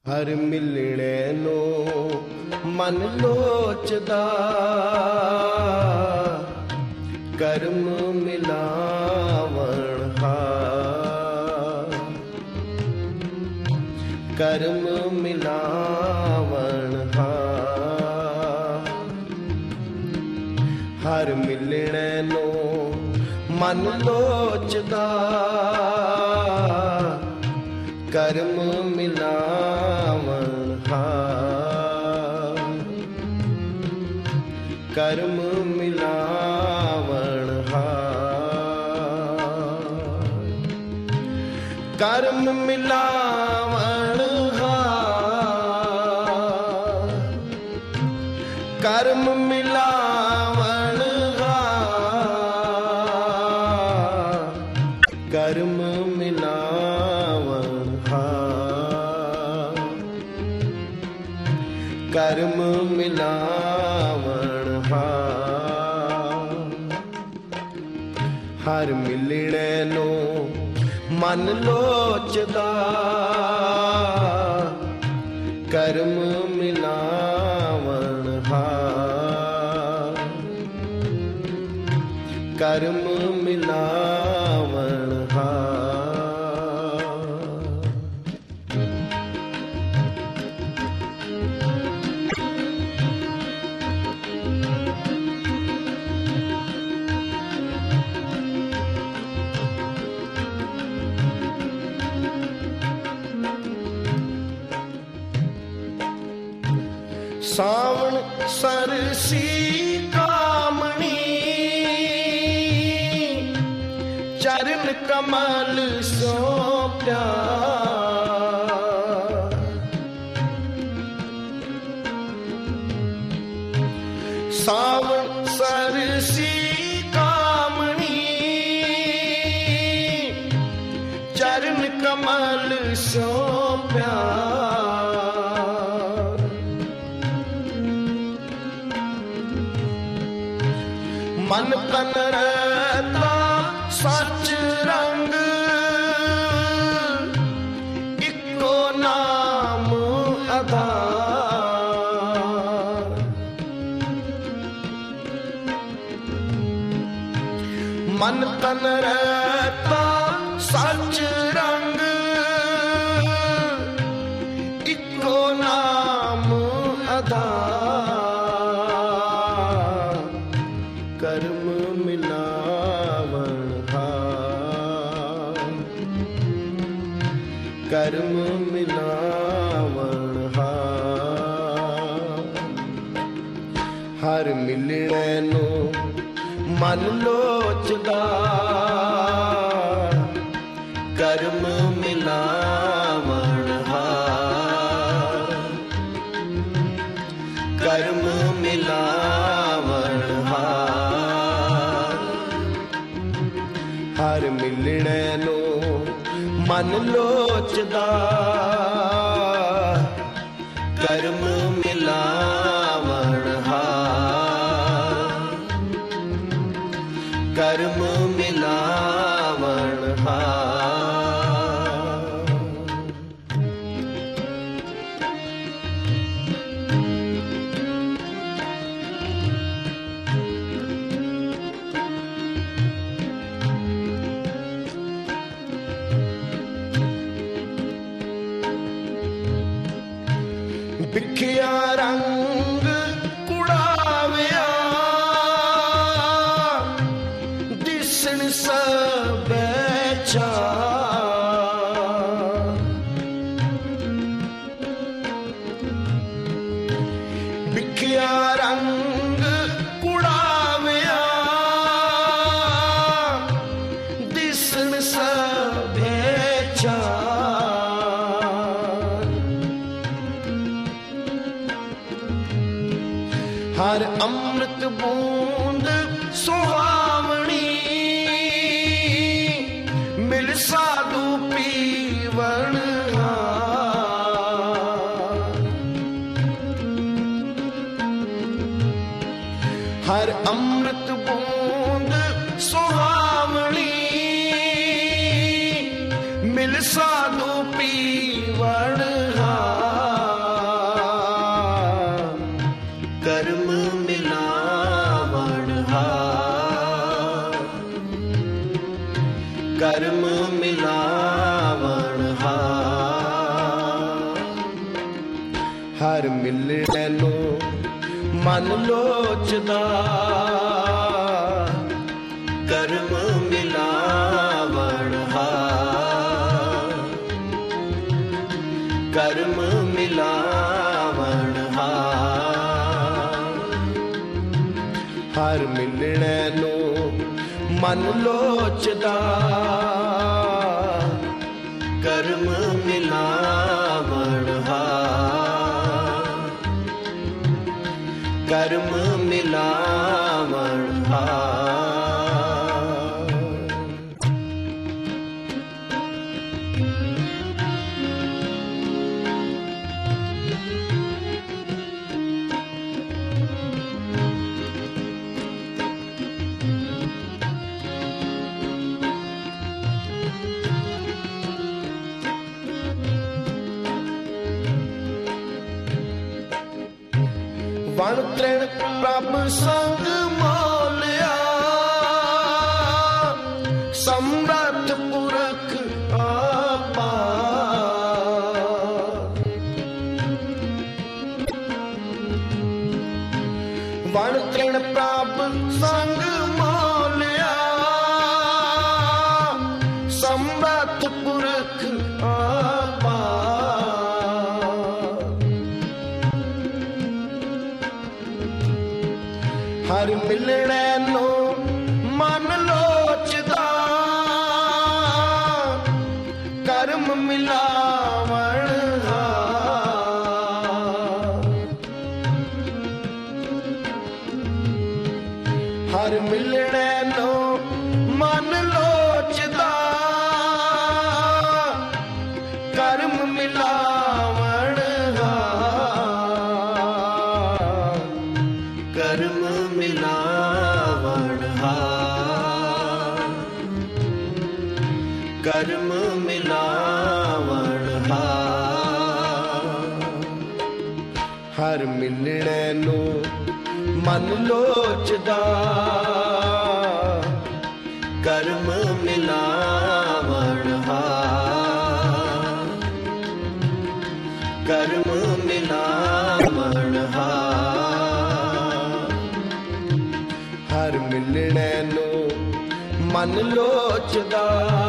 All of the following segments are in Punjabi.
ਹਰ ਮਿਲਣੇ ਨੂੰ ਮਨ ਲੋਚਦਾ, ਕਰਮ ਮਿਲਾਵਣ ਹਾਰ, ਕਰਮ ਮਿਲਾਵਣ ਹਾਰ। ਹਰ ਮਿਲਣੇ ਨੂੰ ਮਨ ਲੋਚਦਾ, ਕਰਮ ਮਿਲਾਵਣ ਹਾਰ, ਕਰਮ ਮਿਲਾਵਣ ਹਾਰ। ਕਰਮ ਮਿਲਾਵਣ ਹਾਰ, ਕਰਮ ਮਿਲਾਵਣ ਹਾਰ, ਕਰਮ ਮਿਲਾਵਣ ਹਾਰ, ਕਰਮ ਮਿਲਾਵਣ ਹਾਰ। ਹਰ ਮਿਲਣੇ ਨੂੰ ਮਨ ਲੋਚਦਾ, ਕਰਮ ਮਿਲਾਵਣ ਹਾਰ, ਕਰਮ ਮਿਲਾਵਣ ਹਾਰ। ਸਾਵਣ ਸਰਸੀ ਕਾਮਣੀ, ਚਰਨ ਕਮਲ ਸੋਪਿਆ। ਸਾਵਣ ਸਰਸੀ ਕਾਮਣੀ, ਚਰਨ ਕਮਲ ਸੋਪਿਆ। ਮਨ ਤਨ ਰਹਿਤਾ ਸੱਚ ਰੰਗ, ਇੱਕੋ ਨਾਮ ਆਧਾਰ। ਮਨ ਤਨ ਰਹਿਤਾ ਸੱਚ ਰੰਗ, ਇੱਕੋ ਨਾਮ ਆਧਾਰ। ਕਰਮ ਮਿਲਾਵਣ ਹਾਰ, ਕਰਮ ਮਿਲਾਵਣ ਹਾਰ। ਹਰ ਮਿਲਣੇ ਨੂੰ ਮਨ ਲੋਚਦਾ, ਕਰਮ ਮਿਲਾਵਣ ਹਾਰ, ਕਰਮ ਮਿਲਾਵਣ ਹਾਰ। ਹਰ ਮਿਲਣੇ ਨੂੰ ਮਨ ਲੋਚਦਾ, ਕਰਮ ਮਿਲਾਵਣ ਹਾਰ, ਕਰਮ ਮਿਲਾਵਣ ਹਾਰ। ਵਿਖਿਆ ਰੰਗ ਕੁੜਾਵਿਆ, ਦਿਸਣ ਸਭੈ ਚਾਰ। ਵਿਖਿਆ ਰੰਗ ਕੁੜਾਵਿਆ, ਦਿਸਣ ਸਭੈ ਚਾਰ। ਹਰ ਅੰਮ੍ਰਿਤ ਬੂੰਦ ਸੁਹਾਵਣੀ, ਮਿਲ ਸਾਧੂ ਪੀਵਣ ਹਾਰ। ਹਰ ਅੰਮ੍ਰਿਤ ਬੂੰਦ ਸੁਹਾਵਣੀ, ਮਿਲ ਸਾਧੂ ਪੀਵਣ ਹਾਰ। ਹਰ ਮਿਲਣੇ ਨੂੰ ਮਨ ਲੋਚਦਾ, ਕਰਮ ਮਿਲਾਵਣ ਹਾਰ, ਕਰਮ ਮਿਲਾਵਣ ਹਾਰ। ਹਰ ਮਿਲਣੇ ਨੂੰ ਮਨ ਲੋਚਦਾ, ਕਰਮ ਮਿਲਾਵਣ ਹਾਰ, ਕਰਮ ਮਿਲਾਵਣ ਹਾਰ। ਵਣ ਤ੍ਰਿਣ ਪ੍ਰਭ ਸੰਗ ਮੋਲਿਆ, ਸਮਰੱਥ ਪੁਰਖ ਅਪਾਰ। ਵਣ ਤ੍ਰਿਣ ਪ੍ਰਭ ਸੰਗ ਮੋਲਿਆ, ਸਮਰੱਥ ਪੁਰਖ ਅਪਾਰ। ਹਰ ਮਿਲਣੇ ਨੂੰ ਮਨ ਲੋਚਦਾ, ਕਰਮ ਮਿਲਾਵਣ ਹਾਰ। ਹਰ ਮਿਲਣੇ ਨੂੰ ਮਨ ਲੋਚਦਾ, ਕਰਮ ਮਿਲਾਵਣ ਹਾਰ, ਕਰਮ ਮਿਲਾਵਣ ਹਾਰ, ਕਰਮ ਮਿਲਾਵਣ ਹਾਰ। ਹਰ ਮਿਲਣੇ ਨੂੰ ਮਨ ਲੋਚਦਾ, ਕਰਮ ਮਿਲਾਵਣ ਹਾਰ, ਕਰਮ ਮਿਲਾਵਣ ਹਾਰ। ਹਰ ਮਿਲਣੇ ਨੂੰ ਮਨ ਲੋਚਦਾ,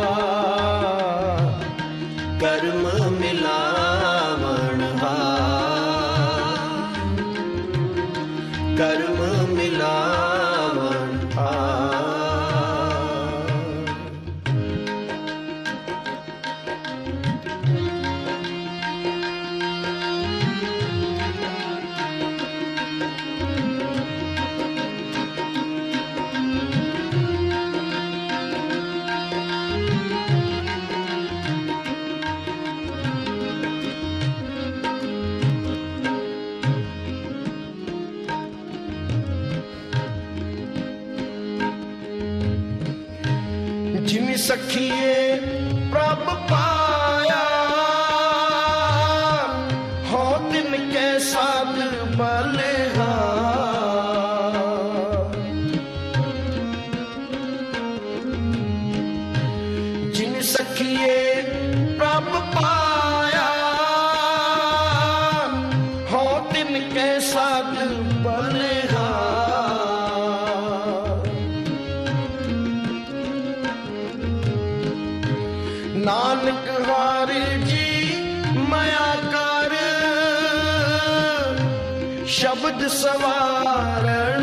ਕਰਮ ਮਿਲਾਵਣ ਹਾਰ, ਕਰਮ ਮਿਲਾਵਣ ਹਾਰ। ਜਿਨ ਸਖੀਏ ਪ੍ਰਭ ਪਾਇਆ, ਹੋ ਤਿਨ ਕੈ ਸਾਧ ਬਲਿਹਾਰ। ਜਿਨ ਸਖੀਏ ਪ੍ਰਭ ਪਾਇਆ, ਹੋ ਤਿਨ ਕੈ ਸਾਧ ਬਲਿਹਾਰ। ਨਾਨਕ ਹਰਿ ਜੀ ਮਾਇਆ ਕਰ, ਸ਼ਬਦ ਸਵਾਰਣ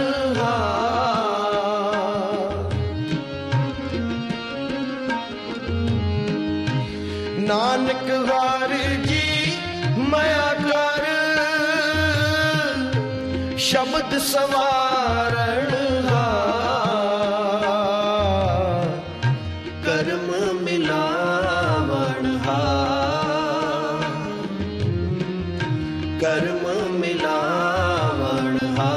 ਹਾਰ। ਨਾਨਕ ਹਰਿ ਜੀ ਮਾਇਆ ਕਰ, ਸ਼ਬਦ ਸਵਾਰਣ ਹਾਰ। ਕਰਮ ਮਿਲਾਵਣ ਹਾਰ, ਕਰਮ ਮਿਲਾਵਣ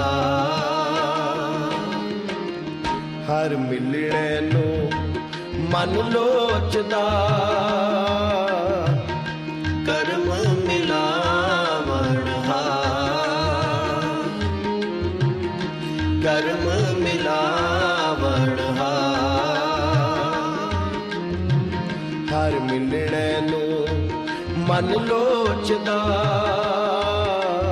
ਹਾਰ। ਹਰ ਮਿਲਣੇ ਨੂੰ ਮਨ ਲੋਚਦਾ, ਕਰਮ ਮਿਲਾਵਣ ਹਾਰ, ਕਰਮ ਮਿਲਾਵਣ ਹਾਰ। ਹਰ ਮਿਲਣੇ ਨੂੰ ਮਨ ਲੋਚਦਾ,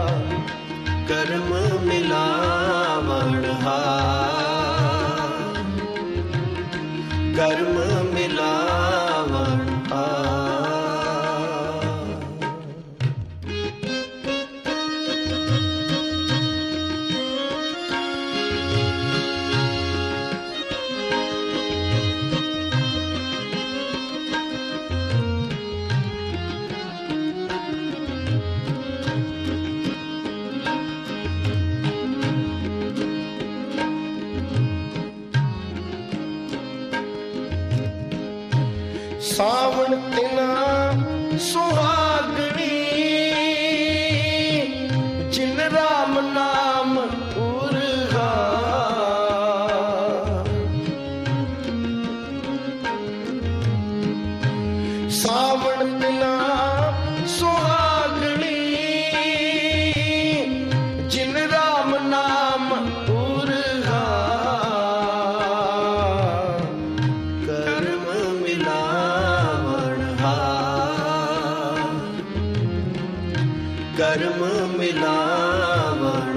ਕਰਮ ਮਿਲਾਵਣ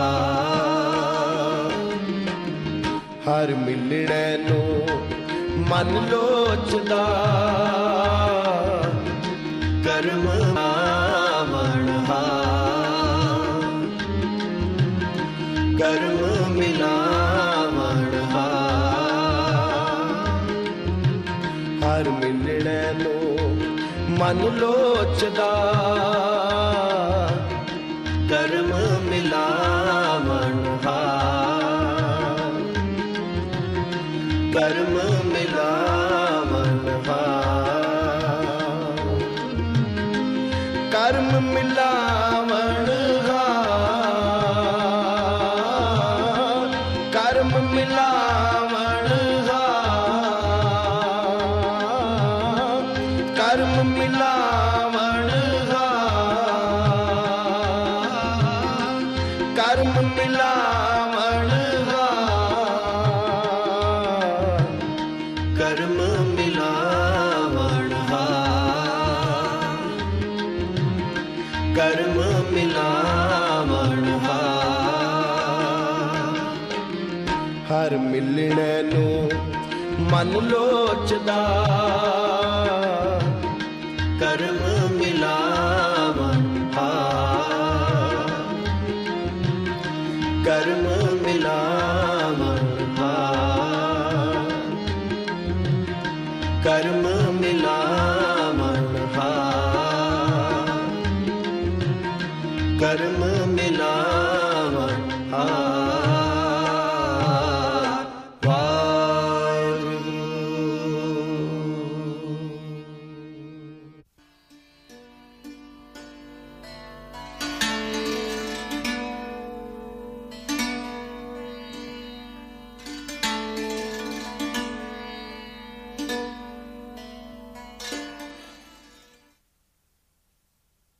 ਹਾਰ। ਹਰ ਮਿਲਣੇ ਨੂੰ ਮਨ ਲੋਚਦਾ, ਕਰਮ ਮਿਲਾਵਣ ਹਾਰ। ਕਰਮ ਮਿਲਾਵਣ ਹਾਰ। ਹਰ ਮਿਲਣੇ ਨੂੰ ਮਨ ਲੋਚਦਾ, ਕਰਮ ਮਿਲਾਵਣ ਹਾਰ। ਕਰਮ ਮਿਲਾਵਣ ਹਾਰ। ਕਰਮ ਮਿਲਾਵਣ ਹਾਰ। ਕਰਮ ਮਿਲਾਵਣ ਹਾਰ। ਕਰਮ ਮਿਲਾਵਣ ਹਾਰ। ਕਰਮ ਮਿਲਾਵਣ ਹਾਰ। ਕਰਮ ਮਿਲਾਵਣ ਹਾਰ। ਕਰਮ ਮਿਲਾਵਣ ਹਾਰ। ਹਰ ਮਿਲਣੇ ਨੂੰ ਮਨ ਲੋਚਦਾ, ਕਰਮ ਮਿਲਾਵਣ ਹਾਰ। ਕਰਮ ਮਿਲਾਵਣ ਹਾਰ। ਕਰਮ ਮਿਲਾਵਣ ਹਾਰ। ਕਰਮ